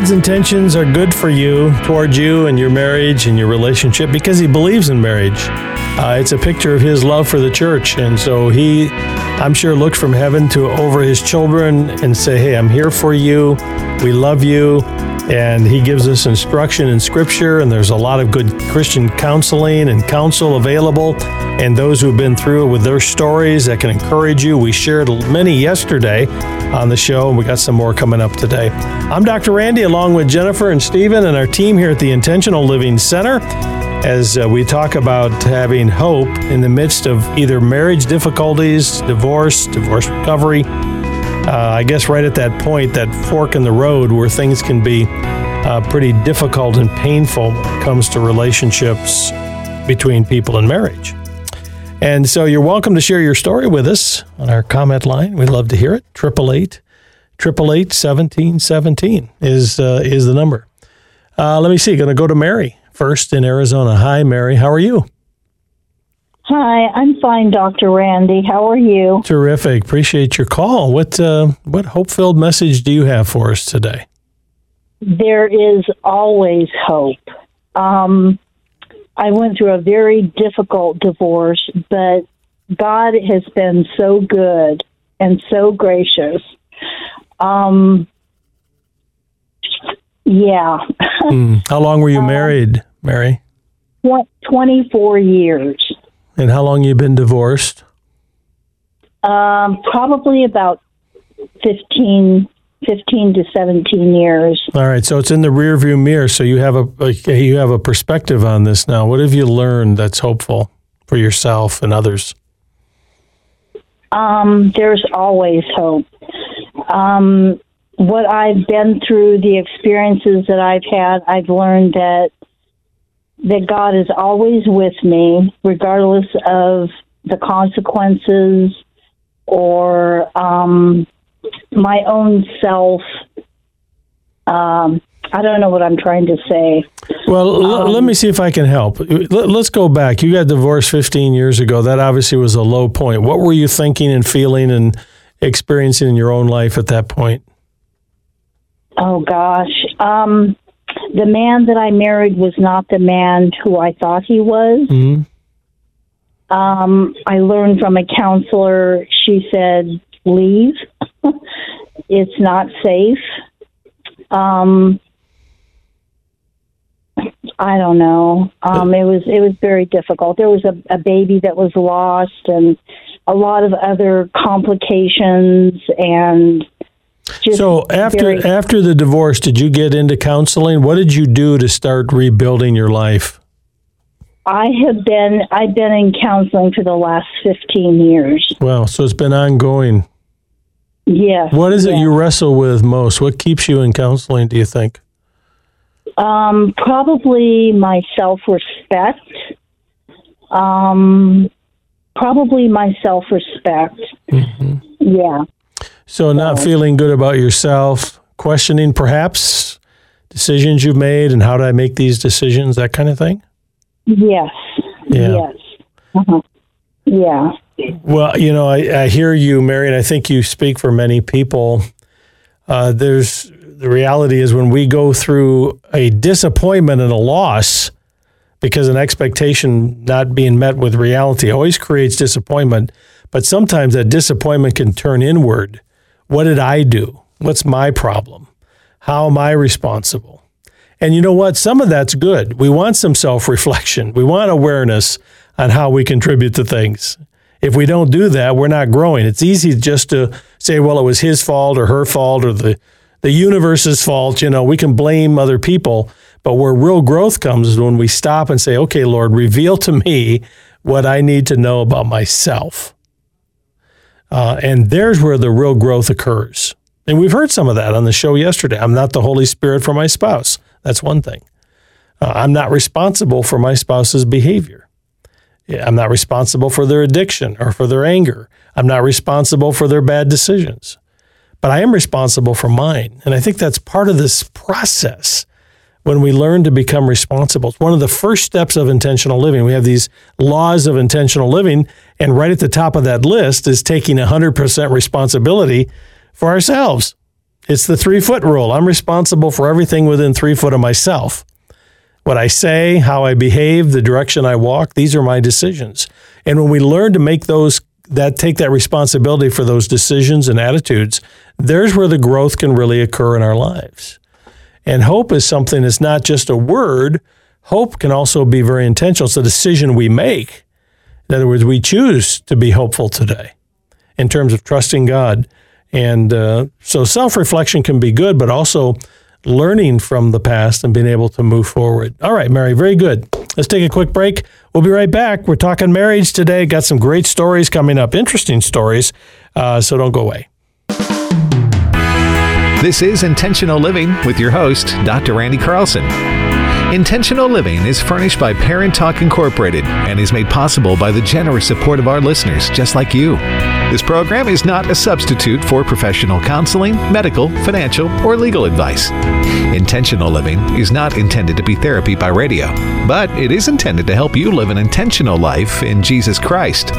God's intentions are good for you, toward you and your marriage and your relationship because he believes in marriage. It's a picture of his love for the church. And so he, I'm sure, looks from heaven to over his children and say, hey, I'm here for you. We love you. And he gives us instruction in Scripture, and there's a lot of good Christian counseling and counsel available, and those who've been through it with their stories that can encourage you. We shared many yesterday on the show, and we got some more coming up today. I'm Dr. Randy, along with Jennifer and Stephen and our team here at the Intentional Living Center, as we talk about having hope in the midst of either marriage difficulties, divorce recovery, I guess right at that point, that fork in the road where things can be pretty difficult and painful when it comes to relationships between people in marriage. And so you're welcome to share your story with us on our comment line. We'd love to hear it. 888-888-1717 is the number. Let me see. Going to go to Mary first in Arizona. Hi, Mary. How are you? Hi, I'm fine, Dr. Randy. How are you? Terrific. Appreciate your call. What hope-filled message do you have for us today? There is always hope. I went through a very difficult divorce, but God has been so good and so gracious. Yeah. How long were you married, Mary? 24 years. And how long you been divorced? Probably about 15 to 17 years. All right, so it's in the rearview mirror. So you have a perspective on this now. What have you learned that's hopeful for yourself and others? There's always hope. What I've been through, the experiences that I've had, I've learned that God is always with me, regardless of the consequences or my own self. I don't know what I'm trying to say. Well, let me see if I can help. Let's go back. You got divorced 15 years ago. That obviously was a low point. What were you thinking and feeling and experiencing in your own life at that point? Oh, gosh. The man that I married was not the man who I thought he was. Mm-hmm. I learned from a counselor, she said, leave. It's not safe. I don't know. It was very difficult. There was a baby that was lost and a lot of other complications and So after the divorce, did you get into counseling? What did you do to start rebuilding your life? I've been in counseling for the last 15 years. Wow, so it's been ongoing. Yes. What is it you wrestle with most? What keeps you in counseling, do you think? Probably my self-respect. Mm-hmm. Yeah. So not feeling good about yourself, questioning perhaps decisions you've made and how did I make these decisions, that kind of thing? Yes. Yeah. Yes. Uh-huh. Yeah. Well, I hear you, Mary, and I think you speak for many people. The reality is when we go through a disappointment and a loss because an expectation not being met with reality always creates disappointment, but sometimes that disappointment can turn inward. What did I do? What's my problem? How am I responsible? And you know what? Some of that's good. We want some self-reflection. We want awareness on how we contribute to things. If we don't do that, we're not growing. It's easy just to say, well, it was his fault or her fault or the universe's fault. We can blame other people. But where real growth comes is when we stop and say, okay, Lord, reveal to me what I need to know about myself. And there's where the real growth occurs. And we've heard some of that on the show yesterday. I'm not the Holy Spirit for my spouse. That's one thing. I'm not responsible for my spouse's behavior. I'm not responsible for their addiction or for their anger. I'm not responsible for their bad decisions. But I am responsible for mine. And I think that's part of this process when we learn to become responsible. It's one of the first steps of intentional living. We have these laws of intentional living, and right at the top of that list is taking 100% responsibility for ourselves. It's the 3-foot rule. I'm responsible for everything within 3 foot of myself. What I say, how I behave, the direction I walk, these are my decisions. And when we learn to make take that responsibility for those decisions and attitudes, there's where the growth can really occur in our lives. And hope is something that's not just a word. Hope can also be very intentional. It's a decision we make. In other words, we choose to be hopeful today in terms of trusting God. And so self-reflection can be good, but also learning from the past and being able to move forward. All right, Mary, very good. Let's take a quick break. We'll be right back. We're talking marriage today. Got some great stories coming up, interesting stories, so don't go away. This is Intentional Living with your host, Dr. Randy Carlson. Intentional Living is furnished by Parent Talk Incorporated and is made possible by the generous support of our listeners, just like you. This program is not a substitute for professional counseling, medical, financial, or legal advice. Intentional Living is not intended to be therapy by radio, but it is intended to help you live an intentional life in Jesus Christ.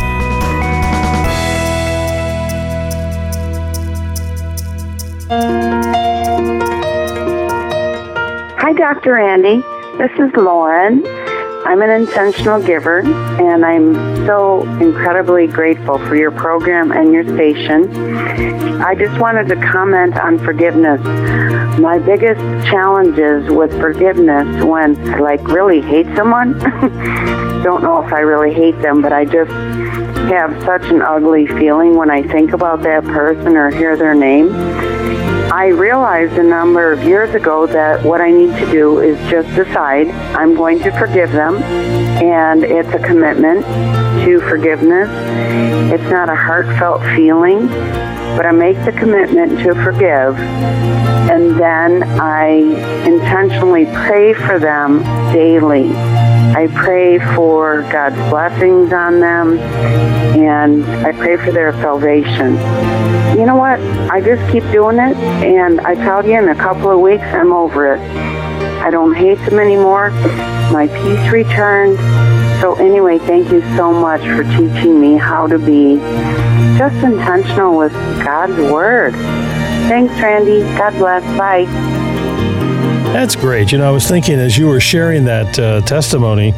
Hi, Dr. Randy. This is Lauren. I'm an intentional giver, and I'm so incredibly grateful for your program and your station. I just wanted to comment on forgiveness. My biggest challenges with forgiveness when I really hate someone, don't know if I really hate them, but I just have such an ugly feeling when I think about that person or hear their name. I realized a number of years ago that what I need to do is just decide I'm going to forgive them, and it's a commitment to forgiveness. It's not a heartfelt feeling, but I make the commitment to forgive, and then I intentionally pray for them daily. I pray for God's blessings on them, and I pray for their salvation. You know what? I just keep doing it, and I tell you, in a couple of weeks, I'm over it. I don't hate them anymore. My peace returned. So anyway, thank you so much for teaching me how to be just intentional with God's Word. Thanks, Randy. God bless. Bye. That's great. I was thinking as you were sharing that testimony,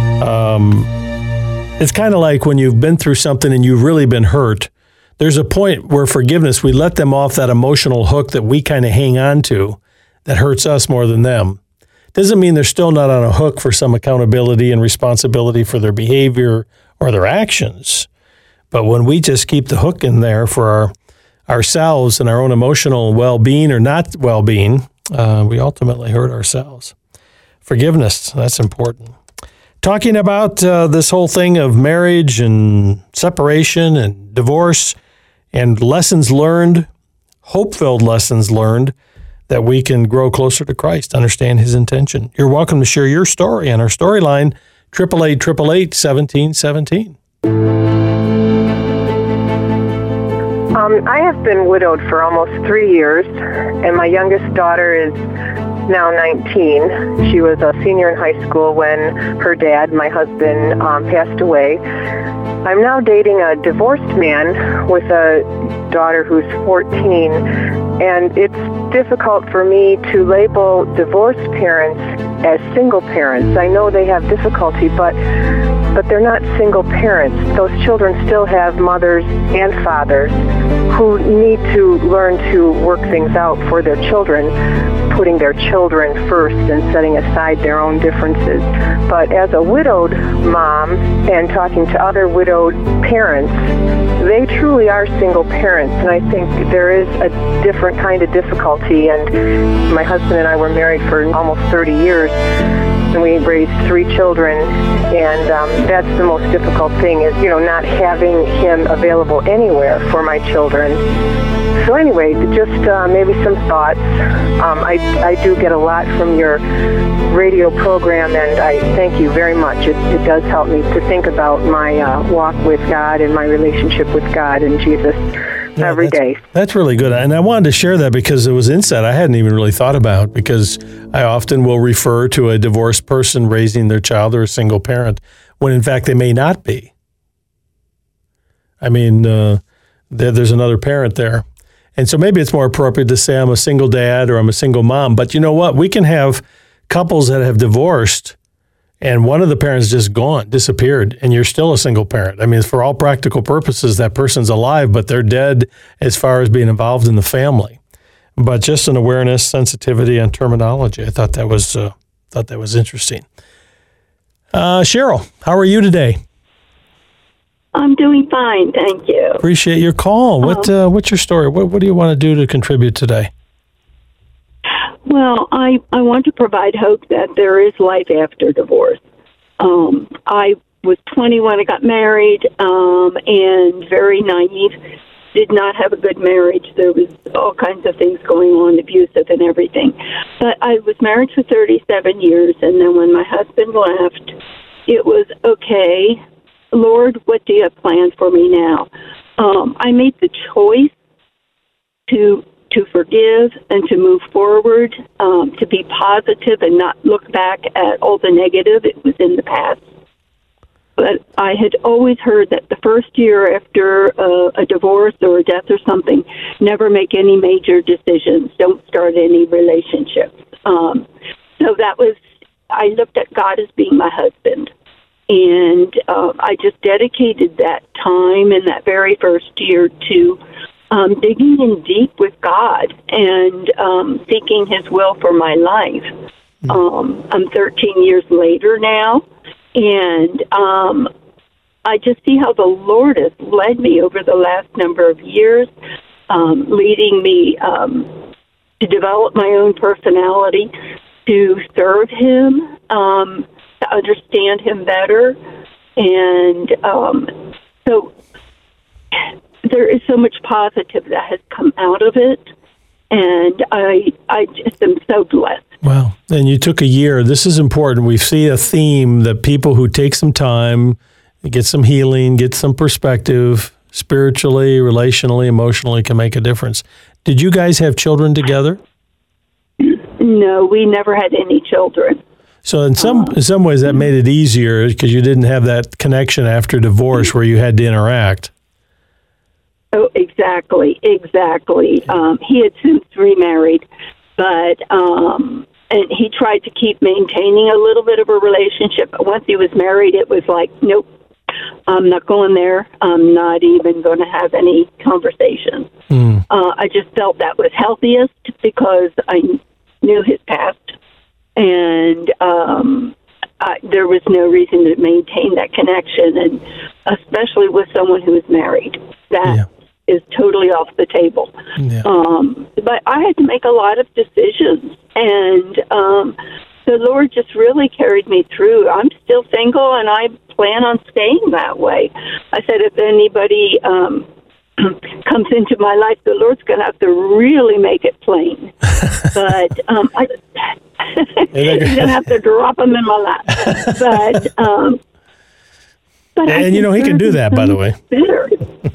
it's kind of like when you've been through something and you've really been hurt. There's a point where forgiveness, we let them off that emotional hook that we kind of hang on to that hurts us more than them. Doesn't mean they're still not on a hook for some accountability and responsibility for their behavior or their actions. But when we just keep the hook in there for ourselves and our own emotional well-being or not well-being, we ultimately hurt ourselves. Forgiveness, that's important. Talking about this whole thing of marriage and separation and divorce and lessons learned, hope-filled lessons learned, that we can grow closer to Christ, understand His intention. You're welcome to share your story on our storyline, 888-888-1717. I have been widowed for almost 3 years, and my youngest daughter is now 19. She was a senior in high school when her dad, my husband, passed away. I'm now dating a divorced man with a daughter who's 14, and it's difficult for me to label divorced parents as single parents. I know they have difficulty, but they're not single parents. Those children still have mothers and fathers who need to learn to work things out for their children, putting their children first and setting aside their own differences. But as a widowed mom and talking to other widowed parents, they truly are single parents, and I think there is a different kind of difficulty. And my husband and I were married for almost 30 years, and we raised 3 children, and that's the most difficult thing is, not having him available anywhere for my children. So anyway, just maybe some thoughts. I do get a lot from your radio program, and I thank you very much. It does help me to think about my walk with God and my relationship with God and Jesus every day. That's really good. And I wanted to share that because it was insight I hadn't even really thought about, because I often will refer to a divorced person raising their child or a single parent when in fact they may not be. I mean, there's another parent there. And so maybe it's more appropriate to say I'm a single dad or I'm a single mom. But you know what? We can have couples that have divorced and one of the parents just gone, disappeared, and you're still a single parent. I mean, for all practical purposes, that person's alive, but they're dead as far as being involved in the family. But just an awareness, sensitivity, and terminology. I thought that was interesting. Cheryl, how are you today? I'm doing fine, thank you. Appreciate your call. What's your story? What do you want to do to contribute today? Well, I want to provide hope that there is life after divorce. I was 20 when I got married, and very naive. Did not have a good marriage. There was all kinds of things going on, abusive and everything. But I was married for 37 years, and then when my husband left, it was, okay, Lord, what do you have planned for me now? I made the choice to forgive and to move forward, to be positive and not look back at all the negative. It was in the past. But I had always heard that the first year after a divorce or a death or something, never make any major decisions. Don't start any relationships. So that was, I looked at God as being my husband. And I just dedicated that time in that very first year to digging in deep with God and seeking His will for my life. I'm 13 years later now, and I just see how the Lord has led me over the last number of years, leading me to develop my own personality, to serve Him, to understand Him better. And so there is so much positive that has come out of it, and I just am so blessed. Wow. And you took a year. This is important. We see a theme that people who take some time, get some healing, get some perspective, spiritually, relationally, emotionally, can make a difference. Did you guys have children together? No, we never had any children. So in some ways that made it easier because you didn't have that connection after divorce where you had to interact. Oh, exactly. He had since remarried, but and he tried to keep maintaining a little bit of a relationship. But once he was married, it was like, nope, I'm not going there. I'm not even going to have any conversation. I just felt that was healthiest because I knew his past, and there was no reason to maintain that connection, and especially with someone who is married. That is totally off the table. Yeah. But I had to make a lot of decisions, and the Lord just really carried me through. I'm still single, and I plan on staying that way. I said if anybody comes into my life, the Lord's going to have to really make it plain. But He's going to have to drop them in my lap. But and you know, He can do that, by the way. Better.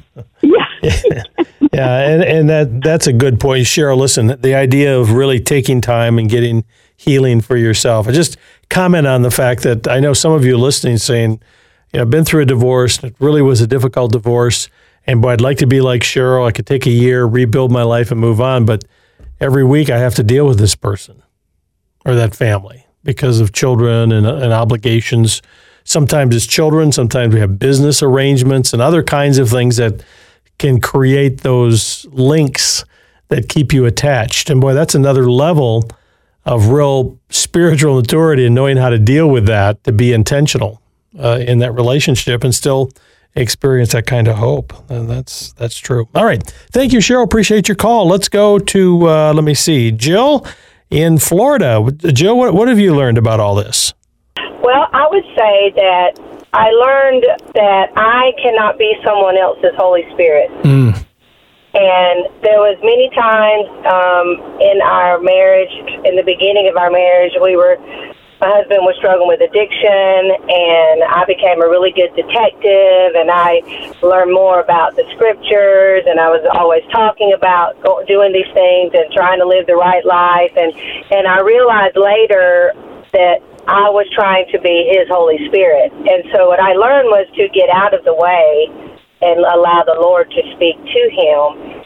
And that's a good point. Cheryl, listen, the idea of really taking time and getting healing for yourself. I just comment on the fact that I know some of you listening saying, you know, I've been through a divorce. It really was a difficult divorce. And boy, I'd like to be like Cheryl. I could take a year, rebuild my life and move on. But every week I have to deal with this person or that family because of children and obligations. Sometimes it's children. Sometimes we have business arrangements and other kinds of things that can create those links that keep you attached. And boy, that's another level of real spiritual maturity and knowing how to deal with that, to be intentional in that relationship and still experience that kind of hope. And that's true. All right. Thank you, Cheryl. Appreciate your call. Let's go to, let me see, Jill in Florida. Jill, what have you learned about all this? Well, I would say that I learned that I cannot be someone else's Holy Spirit. And there was many times in our marriage, in the beginning of our marriage, my husband was struggling with addiction, and I became a really good detective, and I learned more about the scriptures, and I was always talking about doing these things and trying to live the right life. And I realized later that I was trying to be His Holy Spirit. And so what I learned was to get out of the way and allow the Lord to speak to him.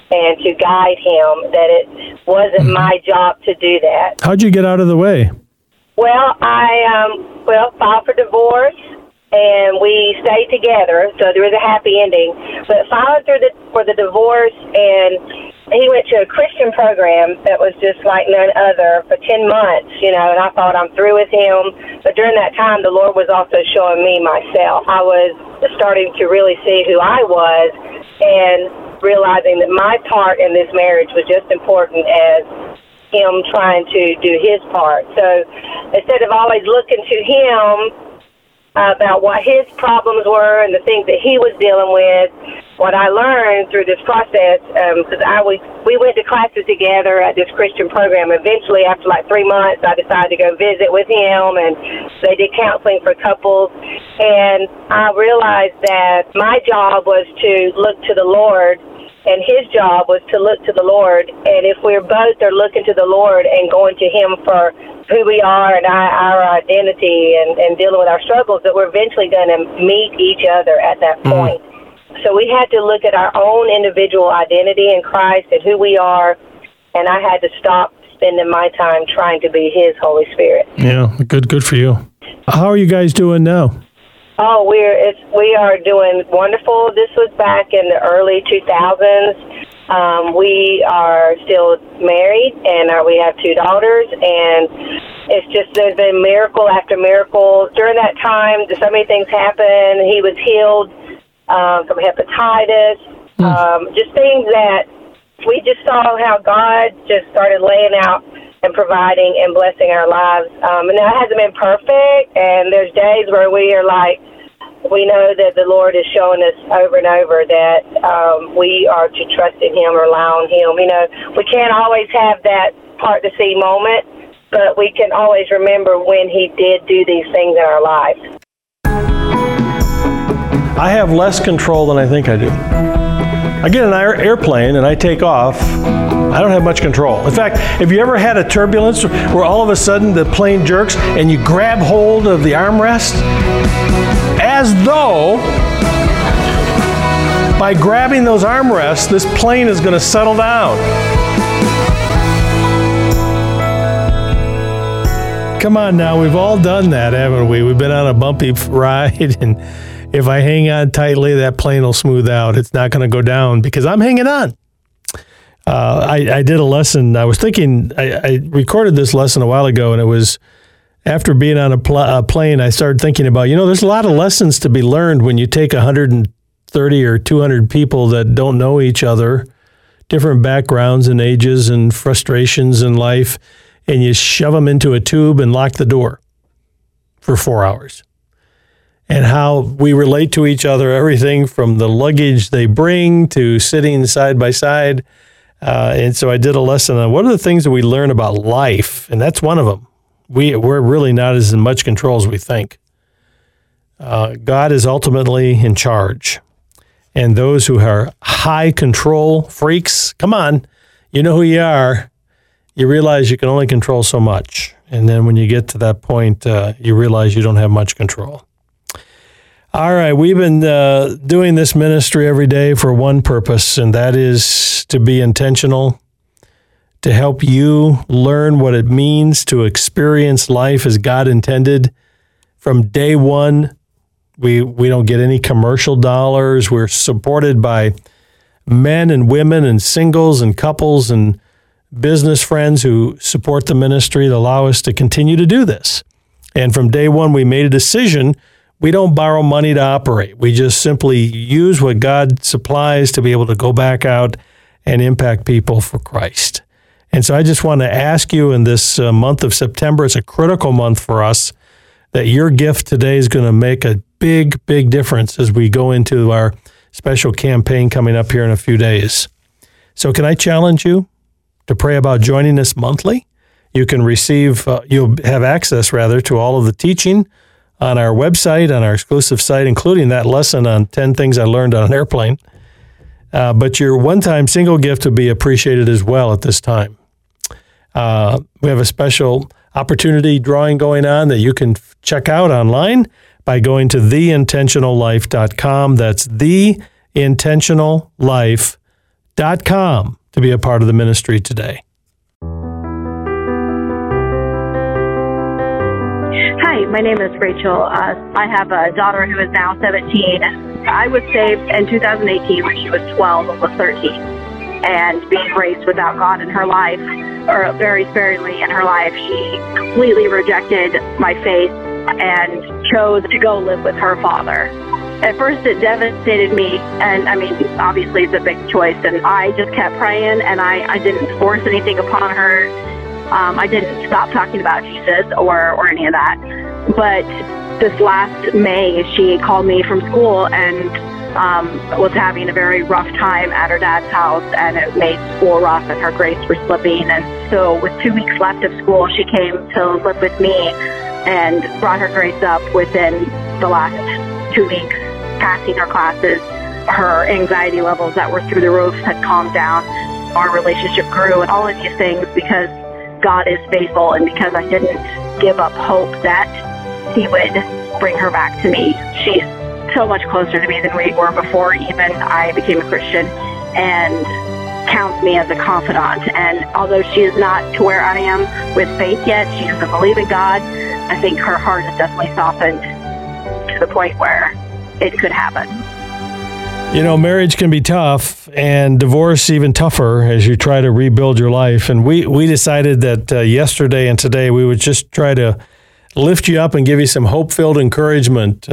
and to guide him, that it wasn't my job to do that. How'd you get out of the way? Well, I filed for divorce, and we stayed together, so there was a happy ending. But filing for the divorce, and he went to a Christian program that was just like none other for 10 months, and I thought I'm through with him. But during that time, the Lord was also showing me myself. I was starting to really see who I was and realizing that my part in this marriage was just important as him trying to do his part. So instead of always looking to him about what his problems were and the things that he was dealing with, what I learned through this process, because we went to classes together at this Christian program. Eventually, after like 3 months, I decided to go visit with him, and they did counseling for couples. And I realized that my job was to look to the Lord, and his job was to look to the Lord. And if we're both are looking to the Lord and going to him for who we are and our identity and dealing with our struggles, that we're eventually going to meet each other at that point. So we had to look at our own individual identity in Christ and who we are, and I had to stop spending my time trying to be his Holy Spirit. Yeah, good for you. How are you guys doing now? Oh, we are doing wonderful. This was back in the early 2000s. We are still married, and we have 2 daughters, and it's just there's been miracle after miracle. During that time, so many things happened. He was healed from hepatitis, just things that we just saw how God just started laying out and providing and blessing our lives. And that hasn't been perfect, and there's days where we are like, we know that the Lord is showing us over and over that we are to trust in him or rely on him. We can't always have that part to see moment, but we can always remember when he did do these things in our lives. I have less control than I think I do. I get in an airplane and I take off. I don't have much control. In fact, have you ever had a turbulence where all of a sudden the plane jerks and you grab hold of the armrest? As though by grabbing those armrests, this plane is going to settle down. Come on now, we've all done that, haven't we? We've been on a bumpy ride, and if I hang on tightly, that plane will smooth out. It's not going to go down because I'm hanging on. I did a lesson. I was thinking, I recorded this lesson a while ago, and it was after being on a plane, I started thinking about, there's a lot of lessons to be learned when you take 130 or 200 people that don't know each other, different backgrounds and ages and frustrations in life, and you shove them into a tube and lock the door for 4 hours. And how we relate to each other, everything from the luggage they bring to sitting side by side. And so I did a lesson on what are the things that we learn about life, and that's one of them. We're really not as in much control as we think. God is ultimately in charge. And those who are high control freaks, come on, you know who you are. You realize you can only control so much. And then when you get to that point, you realize you don't have much control. All right, we've been doing this ministry every day for one purpose, and that is to be intentional, to help you learn what it means to experience life as God intended. From day one, we don't get any commercial dollars. We're supported by men and women and singles and couples and business friends who support the ministry that allow us to continue to do this. And from day one, we made a decision. We don't borrow money to operate. We just simply use what God supplies to be able to go back out and impact people for Christ. And so I just want to ask you in this month of September, it's a critical month for us, that your gift today is going to make a big, big difference as we go into our special campaign coming up here in a few days. So can I challenge you to pray about joining us monthly? You can you'll have access to all of the teaching on our website, on our exclusive site, including that lesson on 10 things I learned on an airplane. But your one-time single gift would be appreciated as well at this time. We have a special opportunity drawing going on that you can check out online by going to theintentionallife.com. That's theintentionallife.com. www.racheloliving.com to be a part of the ministry today. Hi, my name is Rachel. I have a daughter who is now 17. I was saved in 2018 when she was 12, almost 13. And being raised without God in her life, or very sparingly in her life, she completely rejected my faith and chose to go live with her father. At first, it devastated me, and I mean, obviously it's a big choice, and I just kept praying, and I didn't force anything upon her. I didn't stop talking about Jesus or any of that. But this last May, she called me from school and was having a very rough time at her dad's house, and it made school rough, and her grades were slipping. And so with 2 weeks left of school, she came to live with me and brought her grades up within the last 2 weeks, passing her classes. Her anxiety levels that were through the roof had calmed down. Our relationship grew, and all of these things because God is faithful, and because I didn't give up hope that He would bring her back to me. She's so much closer to me than we were before even I became a Christian, and counts me as a confidant. And although she is not to where I am with faith yet, she doesn't believe in God, I think her heart is definitely softened to the point where it could happen. You know, marriage can be tough, and divorce even tougher as you try to rebuild your life. And we decided that yesterday and today we would just try to lift you up and give you some hope-filled encouragement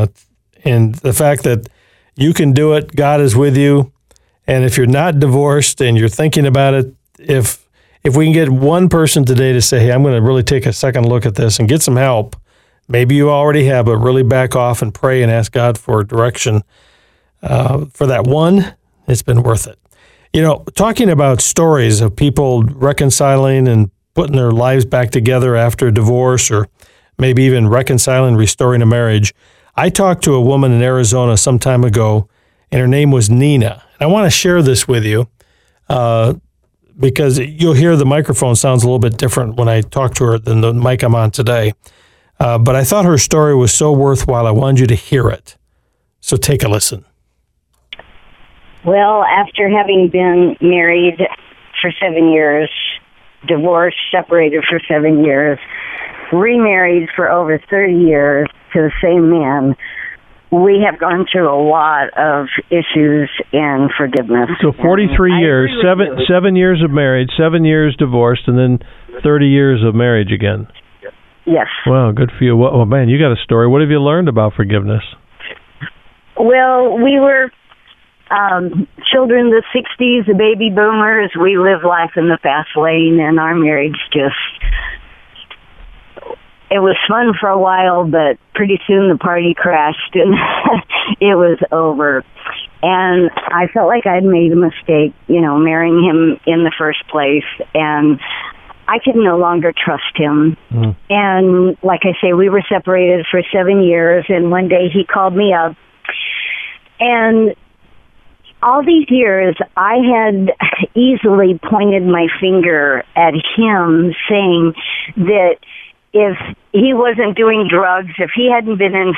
in the fact that you can do it. God is with you. And if you're not divorced and you're thinking about it, if we can get one person today to say, hey, I'm going to really take a second look at this and get some help, maybe you already have, but really back off and pray and ask God for direction. For that one, it's been worth it. You know, talking about stories of people reconciling and putting their lives back together after a divorce, or maybe even reconciling, restoring a marriage. I talked to a woman in Arizona some time ago, and her name was Nina. And I want to share this with you because you'll hear the microphone sounds a little bit different when I talk to her than the mic I'm on today. But I thought her story was so worthwhile, I wanted you to hear it. So take a listen. Well, after having been married for 7 years, divorced, separated for 7 years, remarried for over 30 years to the same man, we have gone through a lot of issues in forgiveness. So 43 years, 7 years of marriage, 7 years divorced, and then 30 years of marriage again. Yes. Wow, good for you. Well, man, you got a story. What have you learned about forgiveness? Well, we were children of the 60s, the baby boomers. We lived life in the fast lane, and our marriage it was fun for a while, but pretty soon the party crashed and it was over. And I felt like I'd made a mistake, marrying him in the first place, and I could no longer trust him. Mm. And like I say, we were separated for 7 years, and one day he called me up, and all these years, I had easily pointed my finger at him, saying that if he wasn't doing drugs, if he hadn't been in,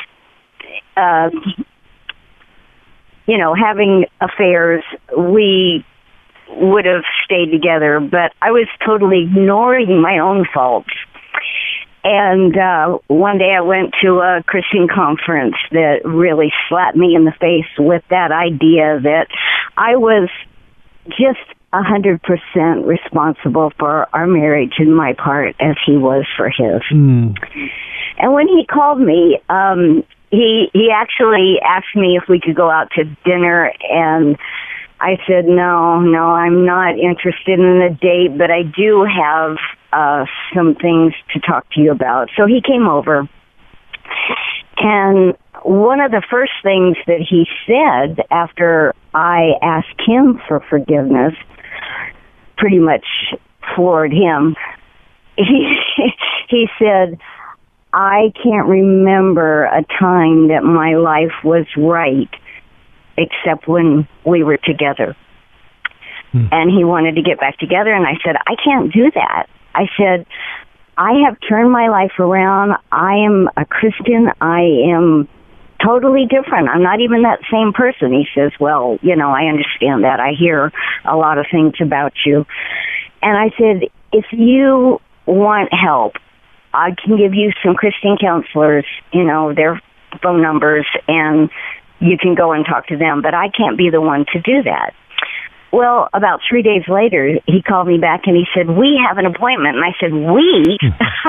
having affairs, we would have stayed together. But I was totally ignoring my own faults. And one day I went to a Christian conference that really slapped me in the face with that idea that I was just 100% responsible for our marriage in my part as he was for his. Mm. And when he called me, he actually asked me if we could go out to dinner, and I said, no, I'm not interested in a date, but I do have some things to talk to you about. So he came over, and one of the first things that he said after I asked him for forgiveness pretty much floored him. He said, I can't remember a time that my life was right except when we were together. And he wanted to get back together, and I said, I can't do that. I said, I have turned my life around. I am a Christian. I am totally different. I'm not even that same person. He says, well, I understand that. I hear a lot of things about you. And I said, if you want help, I can give you some Christian counselors, their phone numbers, and you can go and talk to them, but I can't be the one to do that. Well, about 3 days later, he called me back and he said, we have an appointment. And I said, we?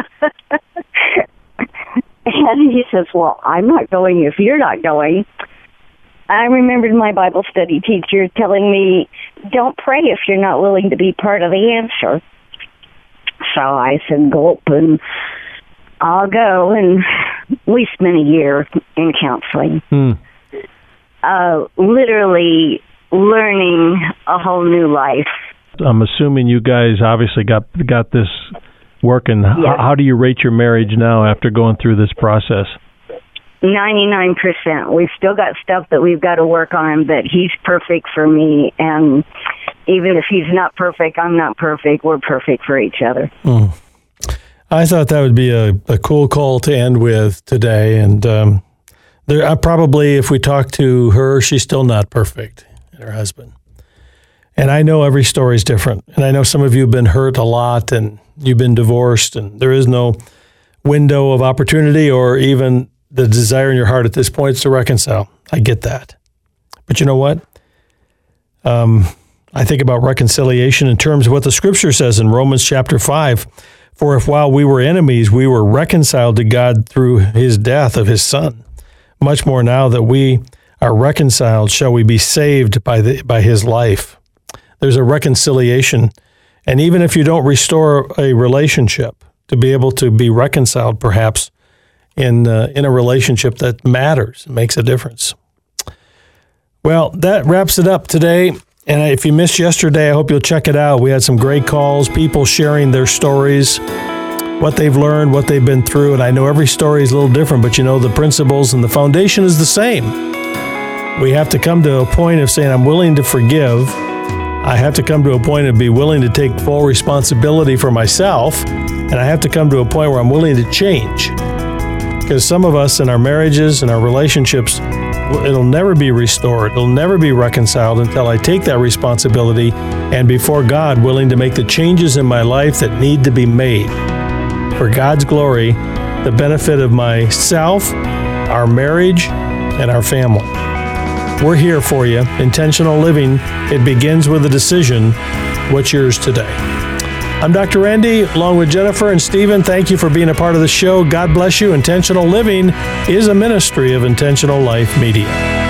And he says, well, I'm not going if you're not going. I remembered my Bible study teacher telling me, don't pray if you're not willing to be part of the answer. So I said, gulp, and I'll go. And we spent a year in counseling. Literally learning a whole new life. I'm assuming you guys obviously got this working. Yes. How do you rate your marriage now after going through this process? 99%. We've still got stuff that we've got to work on, but he's perfect for me. And even if he's not perfect, I'm not perfect. We're perfect for each other. I thought that would be a cool call to end with today. And probably, if we talk to her, she's still not perfect, and her husband. And I know every story is different. And I know some of you have been hurt a lot, and you've been divorced, and there is no window of opportunity or even the desire in your heart at this point is to reconcile. I get that. But you know what? I think about reconciliation in terms of what the Scripture says in Romans chapter 5. For if while we were enemies, we were reconciled to God through his death of his Son, much more now that we are reconciled, shall we be saved by his life. There's a reconciliation. And even if you don't restore a relationship, to be able to be reconciled perhaps in a relationship that matters, makes a difference. Well, that wraps it up today. And if you missed yesterday, I hope you'll check it out. We had some great calls, people sharing their stories, what they've learned, what they've been through. And I know every story is a little different, but the principles and the foundation is the same. We have to come to a point of saying, I'm willing to forgive. I have to come to a point of be willing to take full responsibility for myself. And I have to come to a point where I'm willing to change. Because some of us in our marriages and our relationships, it'll never be restored. It'll never be reconciled until I take that responsibility and before God, willing to make the changes in my life that need to be made for God's glory, the benefit of myself, our marriage, and our family. We're here for you. Intentional living, it begins with a decision. What's yours today? I'm Dr. Randy, along with Jennifer and Stephen. Thank you for being a part of the show. God bless you. Intentional Living is a ministry of Intentional Life Media.